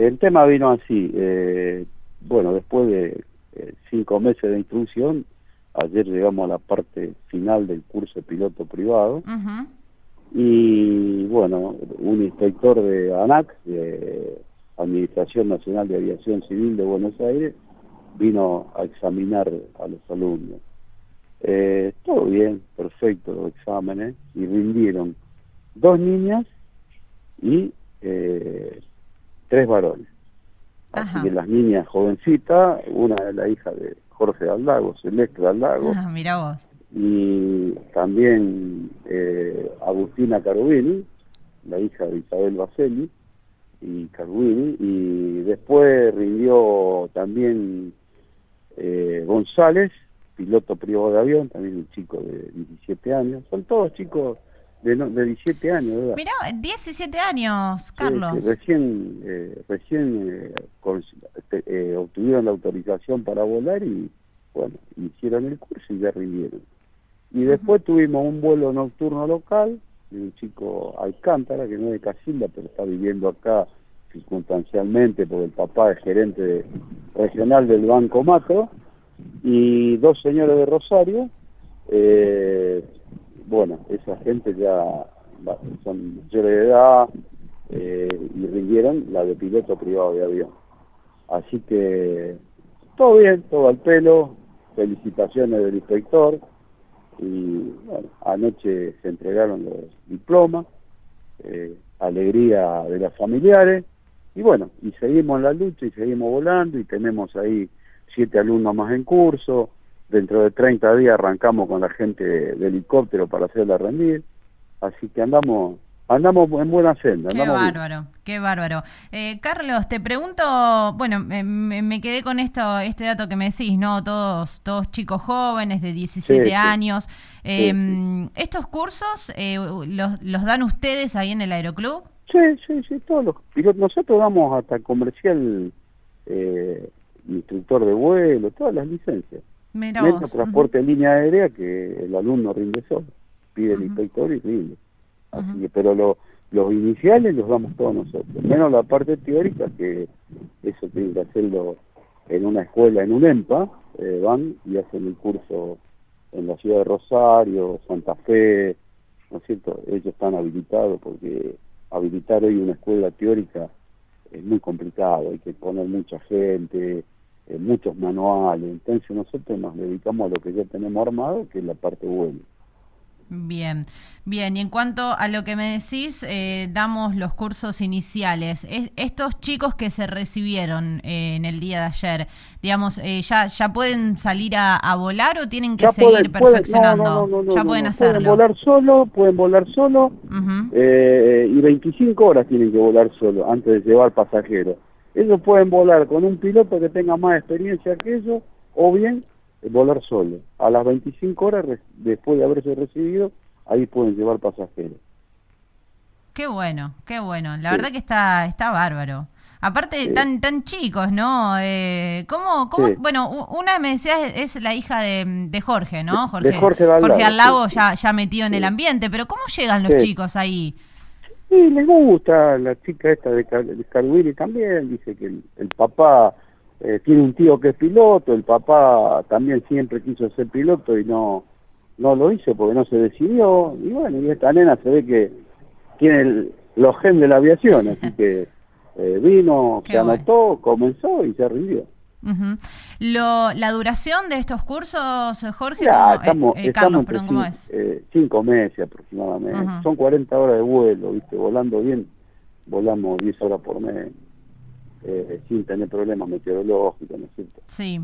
El tema vino así, bueno, después de 5 meses de instrucción, ayer llegamos a la parte final del curso de piloto privado, y bueno, un inspector de ANAC, de Administración Nacional de Aviación Civil de Buenos Aires, vino a examinar a los alumnos. Todo bien, perfecto los exámenes, y rindieron 2 niñas y 3 varones. Así que las niñas jovencitas, una es la hija de Jorge Daldago, Celeste Daldago, Mirá vos. y también Agustina Carubini, la hija de Isabel Baselli y Carubini, y después rindió también González, piloto privado de avión, también un chico de 17 años, son todos chicos de 17 años, ¿verdad? Mirá, 17 años, Carlos. Sí, recién obtuvieron la autorización para volar y, bueno, hicieron el curso y ya rindieron. Y después tuvimos un vuelo nocturno local de un chico Alcántara, que no es de Casilda, pero está viviendo acá circunstancialmente porque el papá es gerente regional del Banco Macro, y 2 señores de Rosario. Bueno, esa gente ya son mayores de edad y rindieron la de piloto privado de avión. Así que todo bien, todo al pelo, felicitaciones del inspector, y bueno, anoche se entregaron los diplomas, alegría de los familiares, y bueno, y seguimos en la lucha y seguimos volando, y tenemos ahí 7 alumnos más en curso. Dentro de 30 días arrancamos con la gente de helicóptero para hacerla rendir, así que andamos en buena senda. Qué bárbaro, bien. Qué bárbaro. Carlos, te pregunto, bueno, me quedé con este dato que me decís, ¿no? Todos chicos jóvenes de 17 años. ¿Estos cursos los dan ustedes ahí en el aeroclub? Sí, todos los pilotos. Nosotros damos hasta comercial, instructor de vuelo, todas las licencias. Menos transporte en línea aérea, que el alumno rinde solo, pide el inspector y rinde. Así que, pero los iniciales los damos todos nosotros, menos la parte teórica, que eso tienen que hacerlo en una escuela, en un EMPA, van y hacen el curso en la ciudad de Rosario, Santa Fe, ¿no es cierto? Ellos están habilitados, porque habilitar hoy una escuela teórica es muy complicado, hay que poner mucha gente, muchos manuales. Entonces nosotros nos dedicamos a lo que ya tenemos armado, que es la parte buena. Bien, bien. Y en cuanto a lo que me decís, damos los cursos iniciales. Estos chicos que se recibieron en el día de ayer, digamos, ¿ya pueden salir a volar o tienen que seguir perfeccionando? Ya pueden hacerlo. Pueden volar solo, y 25 horas tienen que volar solo antes de llevar pasajeros. Ellos pueden volar con un piloto que tenga más experiencia que ellos, o bien volar solo. A las 25 horas, después de haberse recibido, ahí pueden llevar pasajeros. Qué bueno, qué bueno. La verdad que está bárbaro. Aparte, tan chicos, ¿no? ¿Cómo? Bueno, una me decías es la hija de Jorge, ¿no? De Jorge Daldago, ya metido en el ambiente, pero ¿cómo llegan los chicos ahí? Sí, les gusta. La chica esta de Carubini también dice que el papá tiene un tío que es piloto, el papá también siempre quiso ser piloto y no lo hizo porque no se decidió, y bueno, y esta nena se ve que tiene los genes de la aviación, así que vino, se anotó, comenzó y se rindió. La duración de estos cursos, Jorge, Carlos, perdón, ¿cómo es? 5 meses aproximadamente. Son 40 horas de vuelo, ¿viste? Volando bien, volamos 10 horas por mes, sin tener problemas meteorológicos, ¿no es cierto? Sí.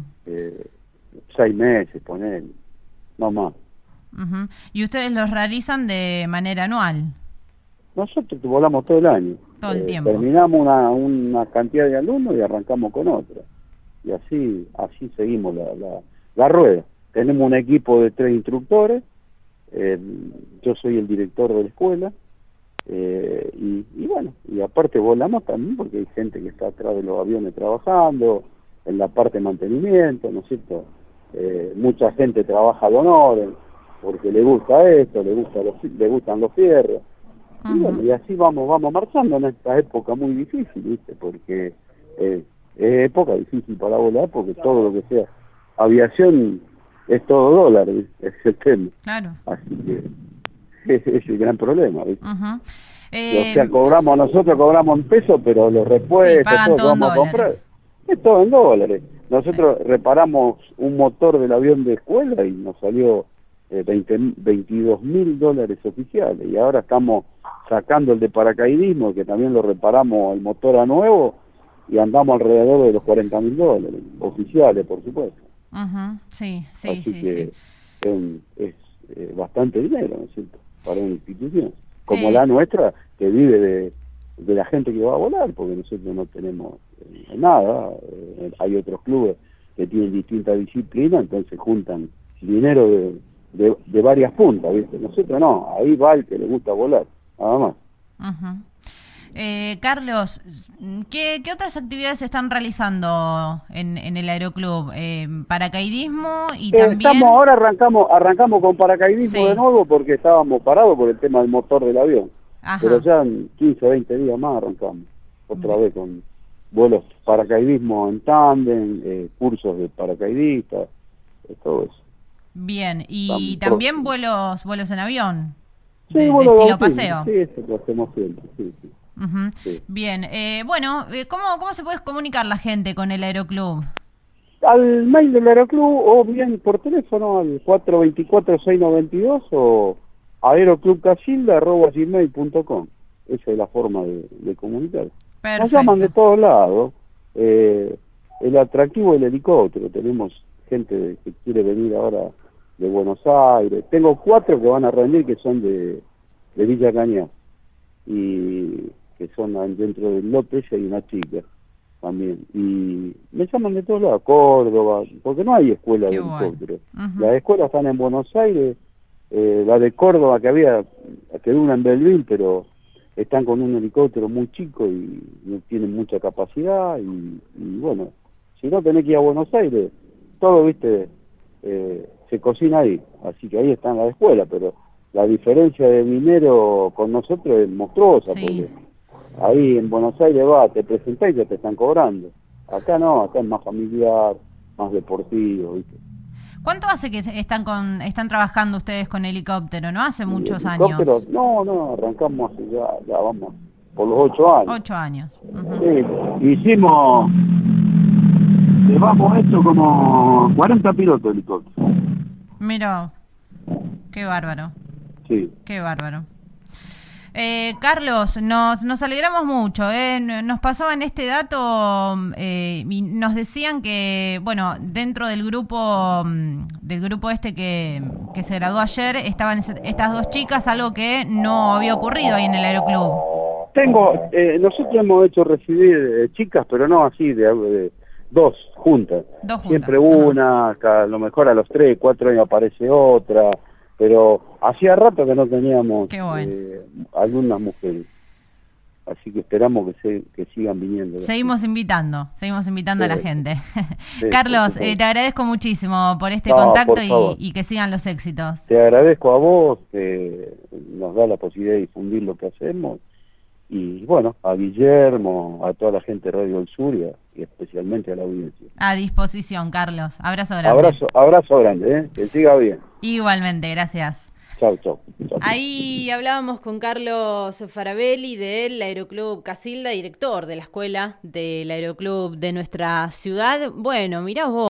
6 meses, poner, no más. ¿Y ustedes los realizan de manera anual? Nosotros volamos todo el año. Todo el tiempo. Terminamos una cantidad de alumnos y arrancamos con otra. Y así seguimos la rueda. Tenemos un equipo de 3 instructores, yo soy el director de la escuela, y bueno, y aparte volamos también porque hay gente que está atrás de los aviones trabajando, en la parte de mantenimiento, ¿no es cierto? Mucha gente trabaja de honor, porque le gusta esto, le gustan los fierros. Y bueno, y así vamos marchando en esta época muy difícil, ¿viste? Porque es época difícil para volar porque todo lo que sea aviación es todo dólar, es el tema. Claro. Así que es el gran problema, ¿viste? Uh-huh. O sea, nosotros cobramos en pesos, pero los repuestos, sí, todo lo que vamos a comprar, es todo en dólares. Nosotros reparamos un motor del avión de escuela y nos salió $22.000 oficiales, y ahora estamos sacando el de paracaidismo, que también lo reparamos el motor a nuevo, y andamos alrededor de los $40.000 oficiales, por supuesto. Uh-huh. Sí. Así que es bastante dinero, ¿no es cierto?, para una institución como la nuestra, que vive de la gente que va a volar, porque nosotros no tenemos nada. Hay otros clubes que tienen distintas disciplinas, entonces juntan dinero de varias puntas, ¿viste? Nosotros no, ahí va el que le gusta volar, nada más. Uh-huh. Carlos, ¿qué otras actividades se están realizando en el aeroclub? Paracaidismo y también... Ahora arrancamos con paracaidismo de nuevo, porque estábamos parados por el tema del motor del avión. Ajá. Pero ya en 15 o 20 días más arrancamos otra vez con vuelos, paracaidismo en tándem, cursos de paracaidistas, todo eso. Bien, y también vuelos en avión. Sí, de estilo paseo. Sí, eso lo hacemos siempre, sí. Uh-huh. Sí. Bien, bueno, ¿cómo se puede comunicar la gente con el aeroclub? Al mail del aeroclub, o bien por teléfono al 424-692 o aeroclubcasilda@gmail.com. Esa es la forma de comunicar. Perfecto. Nos llaman de todos lados. El atractivo del helicóptero, tenemos gente que quiere venir ahora de Buenos Aires. Tengo 4 que van a rendir, que son de Villa Cañas, y que son dentro del López, y hay una chica también. Y me llaman de todos lados, Córdoba, porque no hay escuela de helicóptero. Uh-huh. Las escuelas están en Buenos Aires, la de Córdoba quedó una en Belville, pero están con un helicóptero muy chico y no tienen mucha capacidad, y bueno, si no tenés que ir a Buenos Aires, todo, viste, se cocina ahí, así que ahí están las escuelas, pero la diferencia de dinero con nosotros es monstruosa, porque ahí en Buenos Aires te presentás y ya te están cobrando. Acá no, acá es más familiar, más deportivo, ¿viste? ¿Cuánto hace que están trabajando ustedes con helicóptero? ¿No? Hace muchos años. No, arrancamos hace ya vamos por los 8 años. 8 años. Uh-huh. Sí, llevamos esto como 40 pilotos de helicóptero. Mirá, qué bárbaro. Sí. Qué bárbaro. Carlos, nos alegramos mucho. Nos pasaban este dato y nos decían que, bueno, dentro del grupo este que se graduó ayer, estaban estas 2 chicas, algo que no había ocurrido ahí en el aeroclub. Nosotros hemos hecho recibir chicas, pero no así, de 2 juntas. Siempre una, a lo mejor a los 3, 4 años aparece otra. Pero hacía rato que no teníamos alumnas mujeres, así que esperamos que sigan viniendo. Seguimos invitando a la gente. Carlos, te agradezco muchísimo por este contacto y que sigan los éxitos. Te agradezco a vos, que nos da la posibilidad de difundir lo que hacemos, y bueno, a Guillermo, a toda la gente de Radio del Sur y especialmente a la audiencia. A disposición, Carlos. Abrazo grande. Abrazo grande, que siga bien. Igualmente, gracias. Chau. Ahí hablábamos con Carlos Farabelli del Aeroclub Casilda, director de la escuela del Aeroclub de nuestra ciudad. Bueno, mirá vos.